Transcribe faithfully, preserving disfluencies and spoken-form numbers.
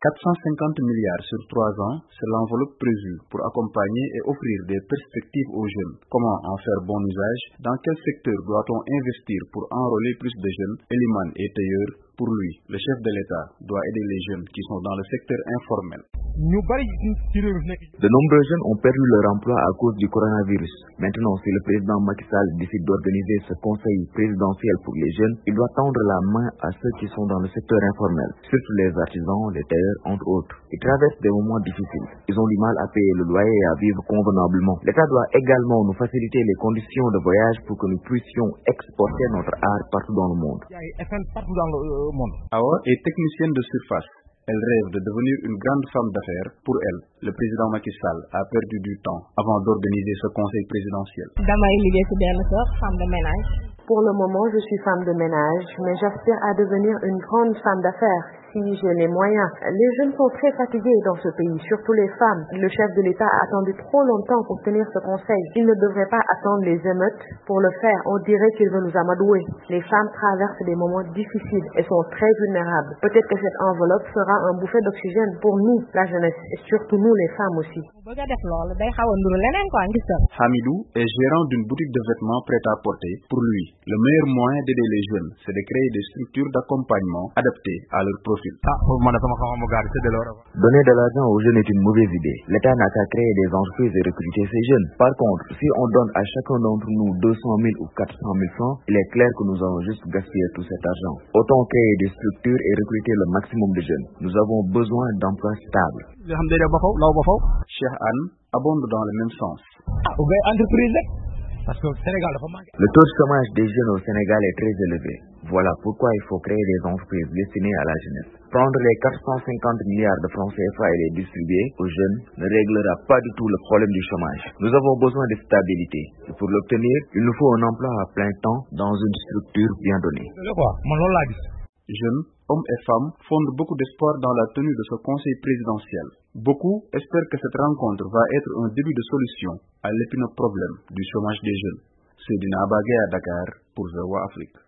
quatre cent cinquante milliards sur trois ans, c'est l'enveloppe prévue pour accompagner et offrir des perspectives aux jeunes. Comment en faire bon usage? Dans quel secteur doit-on investir pour enrôler plus de jeunes? Eliman est tailleur. Pour lui, le chef de l'État doit aider les jeunes qui sont dans le secteur informel. De nombreux jeunes ont perdu leur emploi à cause du coronavirus. Maintenant, si le président Macky Sall décide d'organiser ce conseil présidentiel pour les jeunes, il doit tendre la main à ceux qui sont dans le secteur informel, surtout les artisans, les tailleurs, entre autres. Ils traversent des moments difficiles. Ils ont du mal à payer le loyer et à vivre convenablement. L'État doit également nous faciliter les conditions de voyage pour que nous puissions exporter notre art partout dans le monde. Awa est technicienne de surface. Elle rêve de devenir une grande femme d'affaires. Pour elle, le président Macky Sall a perdu du temps avant d'organiser ce conseil présidentiel. Femme de ménage. Pour le moment, je suis femme de ménage, mais j'aspire à devenir une grande femme d'affaires si j'ai les moyens. Les jeunes sont très fatigués dans ce pays, surtout les femmes. Le chef de l'État a attendu trop longtemps pour tenir ce conseil. Il ne devrait pas attendre les émeutes pour le faire. On dirait qu'il veut nous amadouer. Les femmes traversent des moments difficiles et sont très vulnérables. Peut-être que cette enveloppe sera un bouffet d'oxygène pour nous, la jeunesse, et surtout nous, les femmes aussi. Hamidou est gérant d'une boutique de vêtements prêt-à-porter. Pour lui, le meilleur moyen d'aider les jeunes, c'est de créer des structures d'accompagnement adaptées à leur profil. Donner de l'argent aux jeunes est une mauvaise idée. L'État n'a qu'à créer des entreprises et recruter ces jeunes. Par contre, si on donne à chacun d'entre nous deux cent mille ou quatre cent mille francs, il est clair que nous avons juste gaspillé tout cet argent. Autant créer des structures et recruter le maximum de jeunes. Nous avons besoin d'emplois stables. Cheikh Anne abonde dans le même sens. Le taux de chômage des jeunes au Sénégal est très élevé. Voilà pourquoi il faut créer des entreprises destinées à la jeunesse. Prendre les quatre cent cinquante milliards de francs C F A et les distribuer aux jeunes ne réglera pas du tout le problème du chômage. Nous avons besoin de stabilité. Et pour l'obtenir, il nous faut un emploi à plein temps dans une structure bien donnée. Jeunes, hommes et femmes fondent beaucoup d'espoir dans la tenue de ce conseil présidentiel. Beaucoup espèrent que cette rencontre va être un début de solution à l'épineux problème du chômage des jeunes. Seydina Bagay à Dakar pour VOA Afrique.